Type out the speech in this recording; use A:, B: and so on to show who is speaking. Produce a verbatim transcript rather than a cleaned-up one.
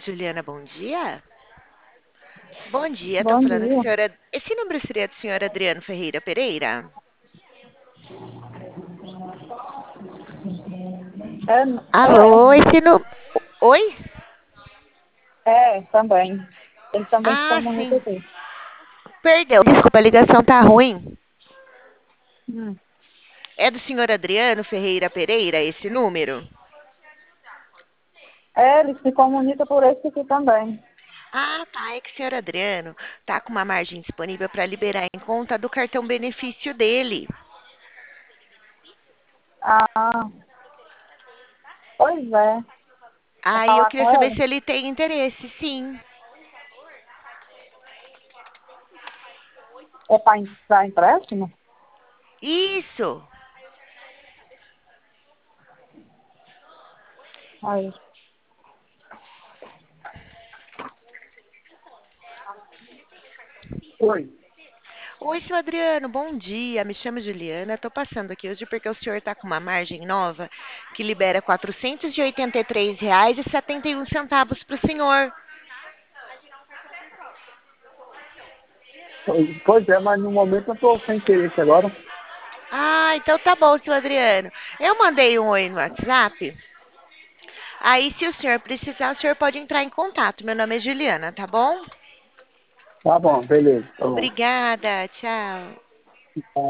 A: Juliana, bom dia. Bom dia, tô
B: Bom
A: falando com a
B: dia.
A: senhora. Esse número seria do senhor Adriano Ferreira Pereira? Alô,
B: É,
A: esse número. Oi?
B: é, é, também. Ele também se
A: Ah,
B: comunica
A: sim.
B: aqui.
A: Perdão, desculpa, a ligação tá ruim.
B: Hum.
A: É do senhor Adriano Ferreira Pereira esse número?
B: É, ele se comunica por esse aqui também.
A: Ah, tá. É que o senhor Adriano tá com uma margem disponível para liberar em conta do cartão benefício dele.
B: Ah, pois é. Vou
A: Aí eu
B: falar
A: queria
B: com
A: saber
B: ele?
A: se ele tem interesse, sim.
B: É para empréstimo?
A: Isso.
B: Aí. Oi.
A: Oi, seu Adriano, bom dia. Me chamo Juliana. Estou passando aqui hoje porque o senhor está com uma margem nova que libera quatrocentos e oitenta e três reais e setenta e um centavos para o senhor.
B: Pois é, mas no momento eu estou sem interesse agora.
A: Ah, então tá bom, seu Adriano. Eu mandei um oi no WhatsApp. Aí, se o senhor precisar, o senhor pode entrar em contato. Meu nome é Juliana, tá bom?
B: Tá bom, beleza, tá bom.
A: Obrigada, tchau.